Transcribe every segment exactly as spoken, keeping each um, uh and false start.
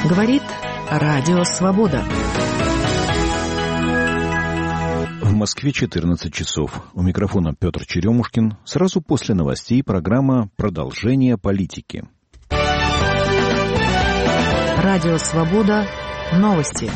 Говорит Радио Свобода. В Москве четырнадцать часов. У микрофона Петр Черемушкин. Сразу после новостей программа «Продолжение политики». Радио Свобода. Новости.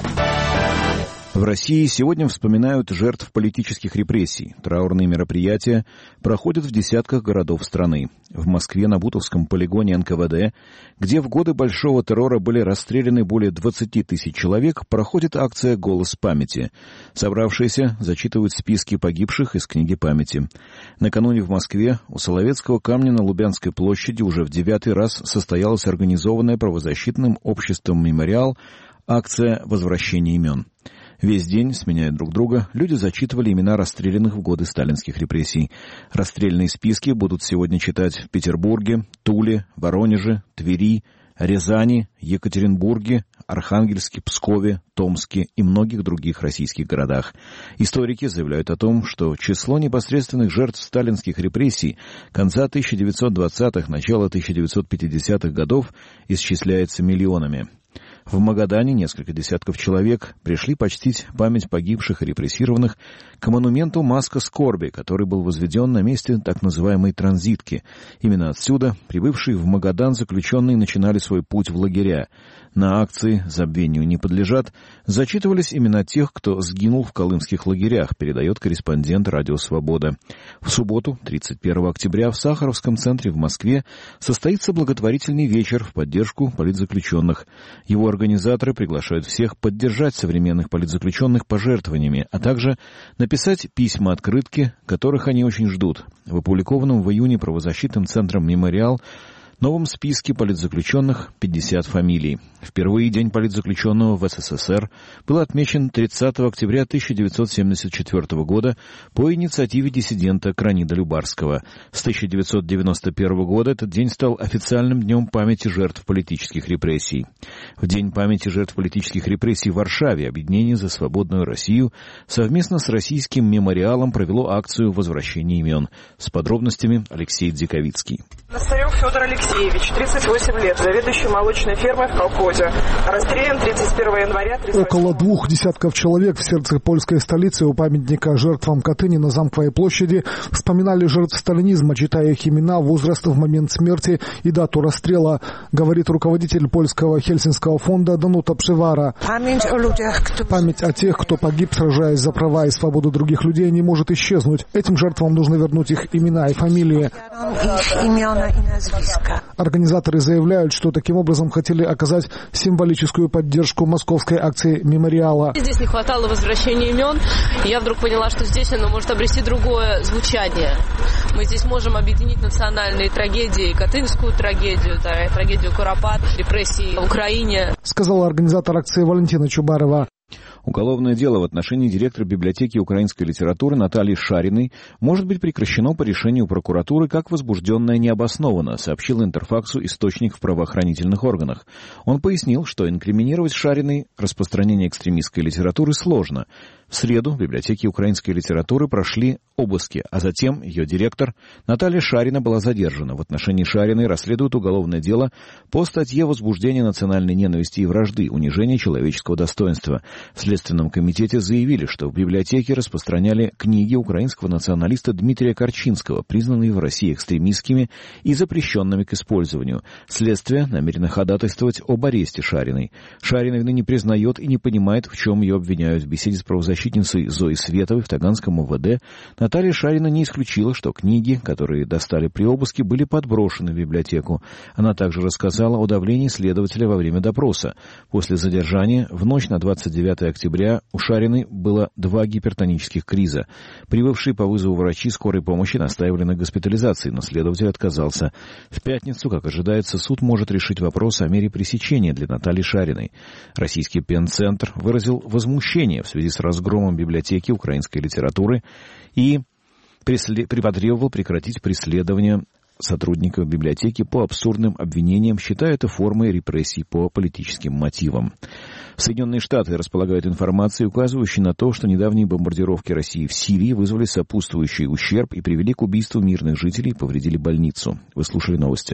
В России сегодня вспоминают жертв политических репрессий. Траурные мероприятия проходят в десятках городов страны. В Москве на Бутовском полигоне эн ка вэ дэ, где в годы Большого террора были расстреляны более двадцати тысяч человек, проходит акция «Голос памяти». Собравшиеся зачитывают списки погибших из книги памяти. Накануне в Москве у Соловецкого камня на Лубянской площади уже в девятый раз состоялась организованная правозащитным обществом «Мемориал» акция «Возвращение имен». Весь день, сменяя друг друга, люди зачитывали имена расстрелянных в годы сталинских репрессий. Расстрельные списки будут сегодня читать в Петербурге, Туле, Воронеже, Твери, Рязани, Екатеринбурге, Архангельске, Пскове, Томске и многих других российских городах. Историки заявляют о том, что число непосредственных жертв сталинских репрессий конца тысяча девятьсот двадцатых, начала тысяча девятьсот пятидесятых годов исчисляется миллионами. В Магадане несколько десятков человек пришли почтить память погибших и репрессированных к монументу «Маска скорби», который был возведен на месте так называемой транзитки. Именно отсюда прибывшие в Магадан заключенные начинали свой путь в лагеря. На акции «Забвению не подлежат» зачитывались имена тех, кто сгинул в колымских лагерях, передает корреспондент «Радио Свобода». В субботу, тридцать первого октября, в Сахаровском центре в Москве состоится благотворительный вечер в поддержку политзаключенных. Его организаторы приглашают всех поддержать современных политзаключенных пожертвованиями, а также написать письма-открытки, которых они очень ждут. В опубликованном в июне правозащитным центром «Мемориал» новом списке политзаключенных пятьдесят фамилий. Впервые День политзаключенного в эс эс эс эр был отмечен тридцатого октября тысяча девятьсот семьдесят четвёртого года по инициативе диссидента Кранида Любарского. С тысяча девятьсот девяносто первого года этот день стал официальным днем памяти жертв политических репрессий. В День памяти жертв политических репрессий в Варшаве Объединение за свободную Россию совместно с российским мемориалом провело акцию «Возвращение имен». С подробностями Алексей Дзиковицкий. Ностарев Федор Алексеевич, тридцать восемь лет, заведующий молочной фермой в колхозе. Расстрелян тридцать первого января. Около двух десятков человек в сердце польской столицы у памятника жертвам Катыни на Замковой площади вспоминали жертв сталинизма, читая их имена, возраст в момент смерти и дату расстрела, говорит руководитель польского Хельсинского фонда Данута Пшевара. Память о людях, кто... Память о тех, кто погиб, сражаясь за права и свободу других людей, не может исчезнуть. Этим жертвам нужно вернуть их имена и фамилии. Организаторы заявляют, что таким образом хотели оказать символическую поддержку московской акции «Мемориала». Здесь не хватало возвращения имен, и я вдруг поняла, что здесь оно может обрести другое звучание. Мы здесь можем объединить национальные трагедии, катынскую трагедию, да, трагедию Куропат, репрессии в Украине. Сказала организатор акции Валентина Чубарова. Уголовное дело в отношении директора библиотеки украинской литературы Натальи Шариной может быть прекращено по решению прокуратуры как возбужденное необоснованно, сообщил Интерфаксу источник в правоохранительных органах. Он пояснил, что инкриминировать Шариной распространение экстремистской литературы сложно. В среду в библиотеке украинской литературы прошли обыски, а затем ее директор Наталья Шарина была задержана. В отношении Шариной расследуют уголовное дело по статье возбуждения национальной ненависти и вражды, унижения человеческого достоинства. В Следственном комитете заявили, что в библиотеке распространяли книги украинского националиста Дмитрия Корчинского, признанные в России экстремистскими и запрещенными к использованию. Следствие намерено ходатайствовать об аресте Шариной. Шарина вины не признает и не понимает, в чем ее обвиняют. В беседе с правозащитницей Зоей Световой в Таганском о вэ дэ Наталья Шарина не исключила, что книги, которые достали при обыске, были подброшены в библиотеку. Она также рассказала о давлении следователя во время допроса. После задержания в ночь на двадцать девятое октября у Шариной было два гипертонических криза. Прибывшие по вызову врачи скорой помощи настаивали на госпитализации, но следователь отказался. В пятницу, как ожидается, суд может решить вопрос о мере пресечения для Натальи Шариной. Российский пенцентр выразил возмущение в связи с разгромом библиотеки украинской литературы и потребовал прекратить преследование сотрудников библиотеки по абсурдным обвинениям, считая это формой репрессий по политическим мотивам. Соединенные Штаты располагают информацией, указывающей на то, что недавние бомбардировки России в Сирии вызвали сопутствующий ущерб и привели к убийству мирных жителей и повредили больницу. Вы слушали новости.